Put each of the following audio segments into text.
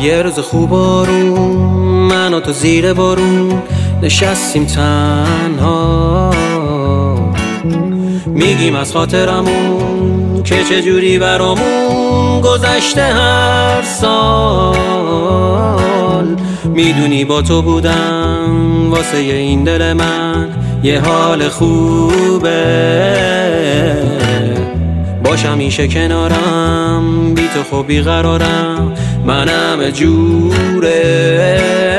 یه روز خوب آروم من و تو زیر بارون نشستیم تنها، میگیم از خاطرمون که چجوری برامون گذشته هر سال. میدونی با تو بودم واسه این دل من یه حال خوبه، باش همیشه کنارم، بی تو خوب بیقرارم، منم جوره.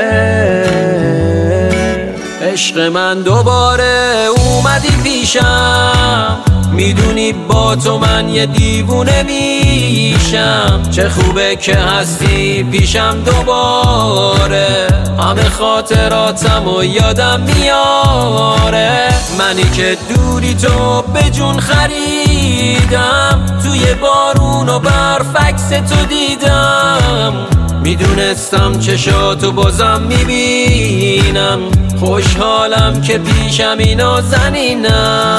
عشق من دوباره اومدی پیشم، میدونی با تو من یه دیوونه میشم. چه خوبه که هستی پیشم دوباره، همه خاطراتم و یادم میاره. منی که دوری تو به جون خریدم، توی بارون و برف عکس تو دیدم. میدونستم چشاتو بازم میبینم، خوشحالم که پیشم اینا زنینم.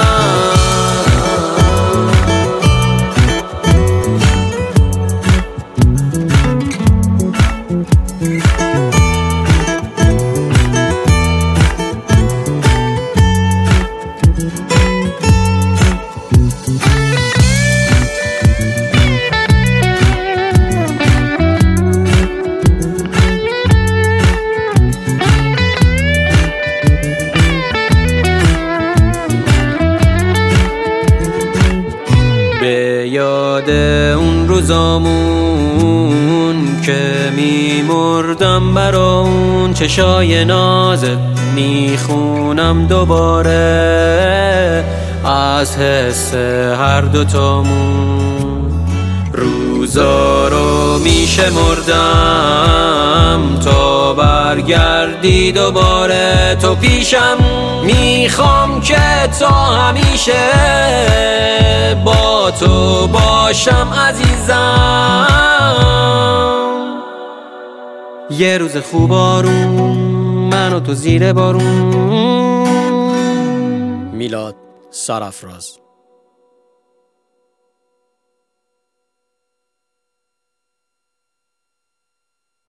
به یاد اون روزامون که میمردم برا اون چشای نازت، میخونم دوباره از حس هر دوتامون. روزا رو میشمردم تا برگردی دوباره تو پیشم. میخوام که تا همیشه با تو باشم عزیزم. یه روز خوب آروم من و تو زیر بارون. میلاد سرافراز.